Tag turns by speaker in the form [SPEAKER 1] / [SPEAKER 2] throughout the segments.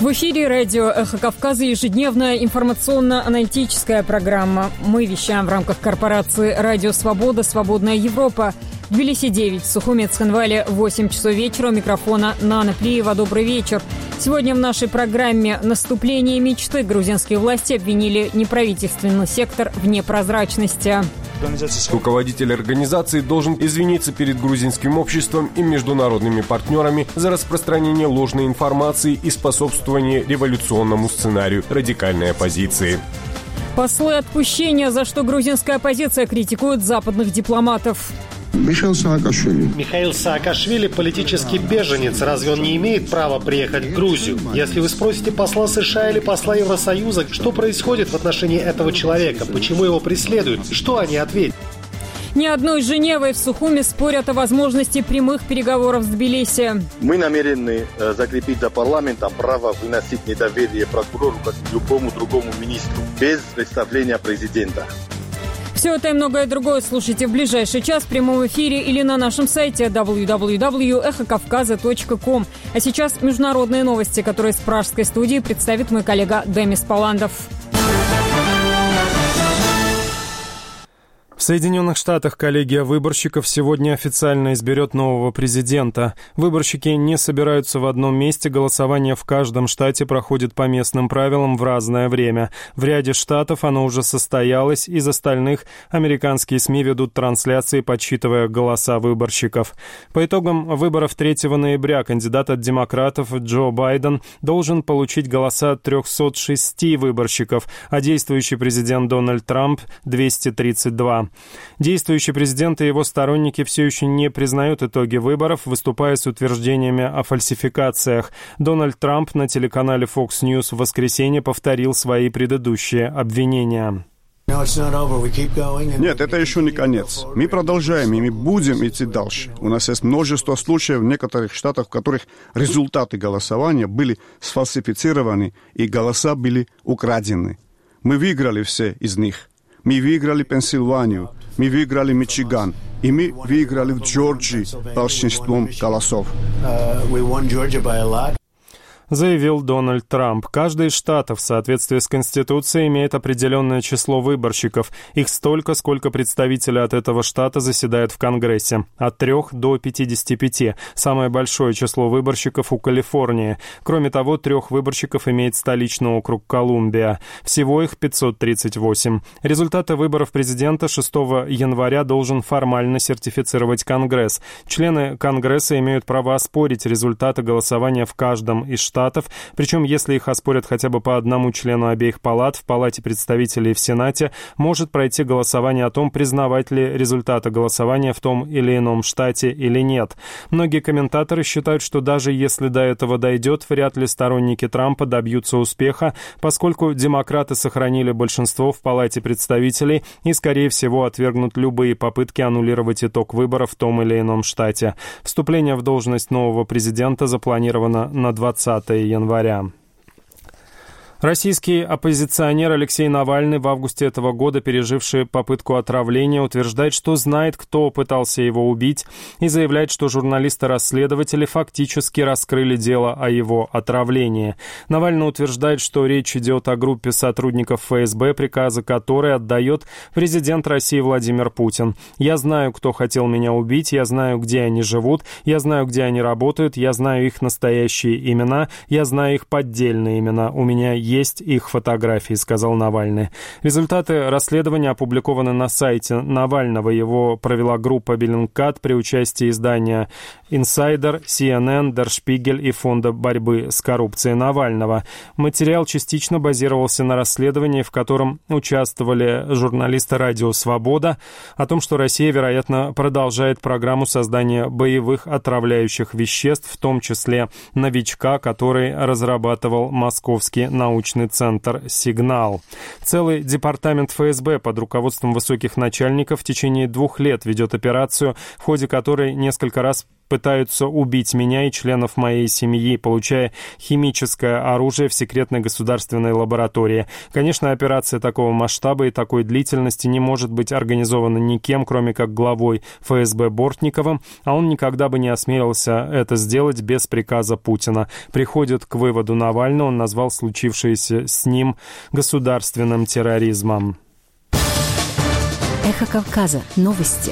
[SPEAKER 1] В эфире радио «Эхо Кавказа» ежедневная информационно-аналитическая программа. Мы вещаем в рамках корпорации «Радио Свобода. Свободная Европа». В Тбилиси 9, в Сухуме, Цхинвале 8 часов вечера. У микрофона Нана Плиева. Добрый вечер. Сегодня в нашей программе «Наступление мечты». Грузинские власти обвинили неправительственный сектор в непрозрачности.
[SPEAKER 2] Руководитель организации должен извиниться перед грузинским обществом и международными партнерами за распространение ложной информации и способствование революционному сценарию радикальной оппозиции.
[SPEAKER 1] Послы отпущения, за что грузинская оппозиция критикует западных дипломатов.
[SPEAKER 3] Михаил Саакашвили – политический беженец. Разве он не имеет права приехать в Грузию? Если вы спросите посла США или посла Евросоюза, что происходит в отношении этого человека, почему его преследуют, что они ответят?
[SPEAKER 1] Ни одной Женевой в Сухуме спорят о возможности прямых переговоров с Тбилиси.
[SPEAKER 4] Мы намерены закрепить за парламентом право выносить недоверие прокурору как и любому другому министру без представления президента.
[SPEAKER 1] Все это и многое другое слушайте в ближайший час в прямом эфире или на нашем сайте www.ekhokavkaza.com. А сейчас международные новости, которые с пражской студии представит мой коллега Демис Паландов.
[SPEAKER 5] В Соединенных Штатах коллегия выборщиков сегодня официально изберет нового президента. Выборщики не собираются в одном месте, голосование в каждом штате проходит по местным правилам в разное время. В ряде штатов оно уже состоялось, из остальных американские СМИ ведут трансляции, подсчитывая голоса выборщиков. По итогам выборов 3 ноября кандидат от демократов Джо Байден должен получить голоса 306 выборщиков, а действующий президент Дональд Трамп – 232. Действующий президент и его сторонники все еще не признают итоги выборов, выступая с утверждениями о фальсификациях. Дональд Трамп на телеканале Fox News в воскресенье повторил свои предыдущие обвинения.
[SPEAKER 6] Нет, это еще не конец. Мы продолжаем, и мы будем идти дальше. У нас есть множество случаев в некоторых штатах, в которых результаты голосования были сфальсифицированы, и голоса были украдены. Мы выиграли все из них. Мы выиграли Пенсильванию, мы выиграли Мичиган, и мы выиграли в Джорджии большинством голосов.
[SPEAKER 5] Заявил Дональд Трамп. Каждый из штатов в соответствии с Конституцией имеет определенное число выборщиков. Их столько, сколько представителей от этого штата заседают в Конгрессе. От 3 до 55. Самое большое число выборщиков у Калифорнии. Кроме того, 3 выборщиков имеет столичный округ Колумбия. Всего их 538. Результаты выборов президента 6 января должен формально сертифицировать Конгресс. Члены Конгресса имеют право оспорить результаты голосования в каждом из штатов, причем если их оспорят хотя бы по одному члену обеих палат, в Палате представителей и в Сенате может пройти голосование о том, признавать ли результаты голосования в том или ином штате или нет. Многие комментаторы считают, что даже если до этого дойдет, вряд ли сторонники Трампа добьются успеха, поскольку демократы сохранили большинство в Палате представителей и, скорее всего, отвергнут любые попытки аннулировать итог выборов в том или ином штате. Вступление в должность нового президента запланировано на 20 января. Российский оппозиционер Алексей Навальный, в августе этого года переживший попытку отравления, утверждает, что знает, кто пытался его убить, и заявляет, что журналисты-расследователи фактически раскрыли дело о его отравлении. Навальный утверждает, что речь идет о группе сотрудников ФСБ, приказы которой отдает президент России Владимир Путин. «Я знаю, кто хотел меня убить, я знаю, где они живут, я знаю, где они работают, я знаю их настоящие имена, я знаю их поддельные имена, у меня есть их фотографии», — сказал Навальный. Результаты расследования опубликованы на сайте Навального. Его провела группа Bellingcat при участии издания Insider, CNN, Der Spiegel и Фонда борьбы с коррупцией Навального. Материал частично базировался на расследовании, в котором участвовали журналисты «Радио Свобода», о том, что Россия, вероятно, продолжает программу создания боевых отравляющих веществ, в том числе новичка, который разрабатывал Московский научный центр «Сигнал». Целый департамент ФСБ под руководством высоких начальников в течение 2 лет ведет операцию, в ходе которой несколько раз пытаются убить меня и членов моей семьи, получая химическое оружие в секретной государственной лаборатории. Конечно, операция такого масштаба и такой длительности не может быть организована никем, кроме как главой ФСБ Бортниковым, а он никогда бы не осмелился это сделать без приказа Путина. Приходит к выводу Навальный, он назвал случившееся с ним государственным терроризмом.
[SPEAKER 7] Эхо Кавказа. Новости.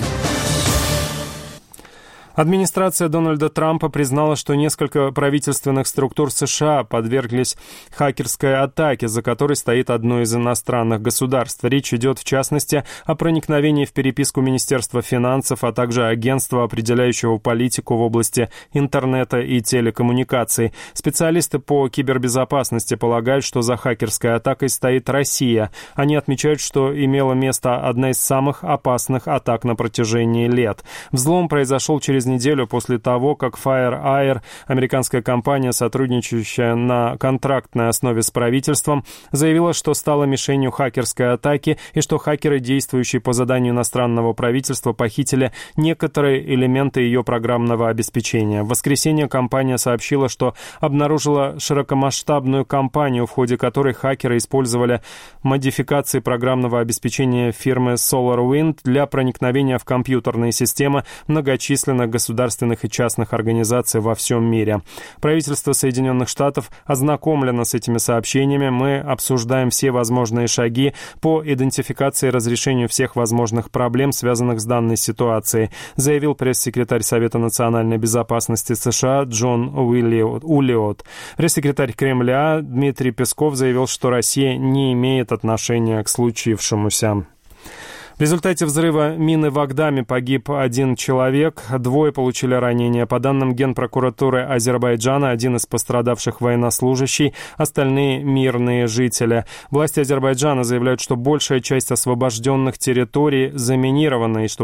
[SPEAKER 5] Администрация Дональда Трампа признала, что несколько правительственных структур США подверглись хакерской атаке, за которой стоит одно из иностранных государств. Речь идет, в частности, о проникновении в переписку Министерства финансов, а также агентства, определяющего политику в области интернета и телекоммуникаций. Специалисты по кибербезопасности полагают, что за хакерской атакой стоит Россия. Они отмечают, что имела место одна из самых опасных атак на протяжении лет. Взлом произошел через неделю после того, как FireEye, американская компания, сотрудничающая на контрактной основе с правительством, заявила, что стала мишенью хакерской атаки и что хакеры, действующие по заданию иностранного правительства, похитили некоторые элементы ее программного обеспечения. В воскресенье компания сообщила, что обнаружила широкомасштабную кампанию, в ходе которой хакеры использовали модификации программного обеспечения фирмы SolarWind для проникновения в компьютерные системы многочисленных государственных и частных организаций во всем мире. Правительство Соединенных Штатов ознакомлено с этими сообщениями. Мы обсуждаем все возможные шаги по идентификации и разрешению всех возможных проблем, связанных с данной ситуацией, заявил пресс-секретарь Совета национальной безопасности США Джон Уиллиот. Пресс-секретарь Кремля Дмитрий Песков заявил, что Россия не имеет отношения к случившемуся. В результате взрыва мины в Агдаме погиб один человек, двое получили ранения. По данным Генпрокуратуры Азербайджана, один из пострадавших военнослужащий, остальные мирные жители. Власти Азербайджана заявляют, что большая часть освобожденных территорий заминирована и что